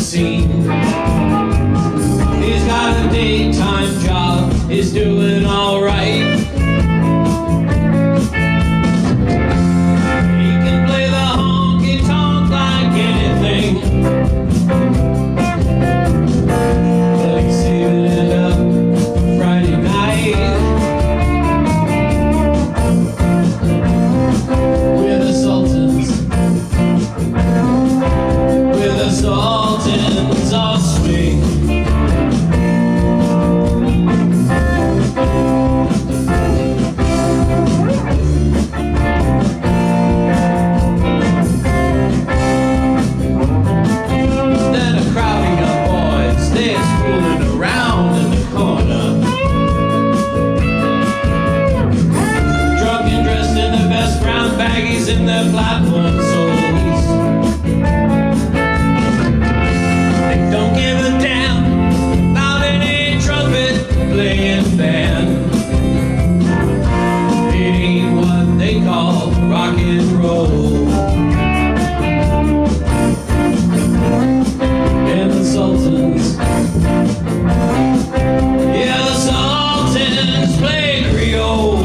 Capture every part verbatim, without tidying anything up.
scene. He's got a daytime job, he's doing all right. He can play the honky-tonk like anything, but he's saving it up for Friday night with the Sultans, with the Sultans of Swing. In their platform soles, they don't give a damn about any trumpet playing band. It ain't what they call rock and roll. And the Sultans, yeah, the Sultans play Creole.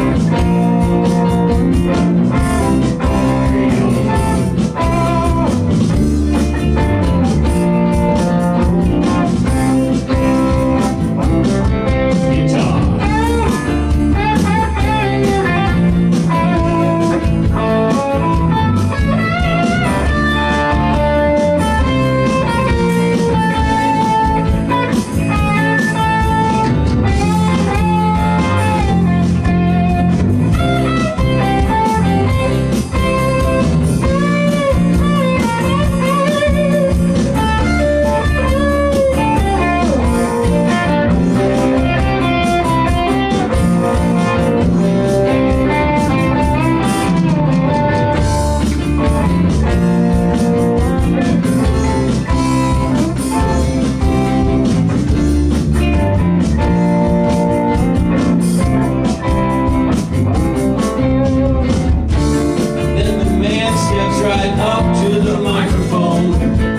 Right up to the microphone.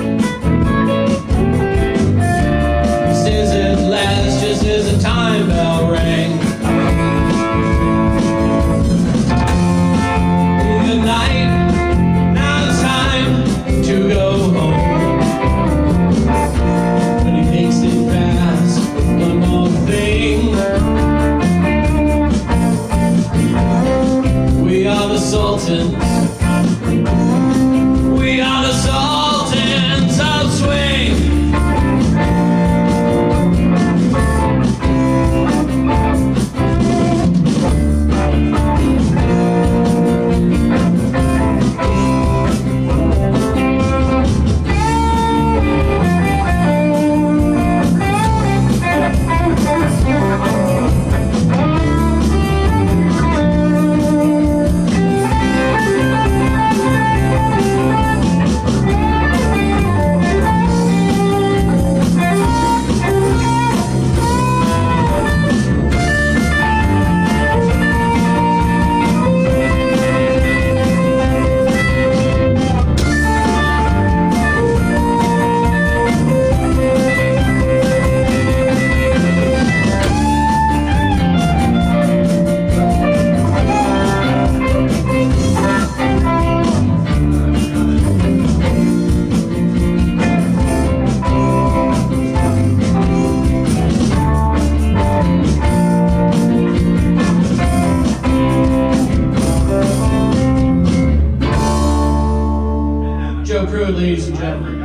He says at last, just as the time bell rang, good night, now it's time to go home. But he makes it fast, one more thing. We are the Sultans. We are the Sultans of Swing. Joe Pruitt, ladies and gentlemen.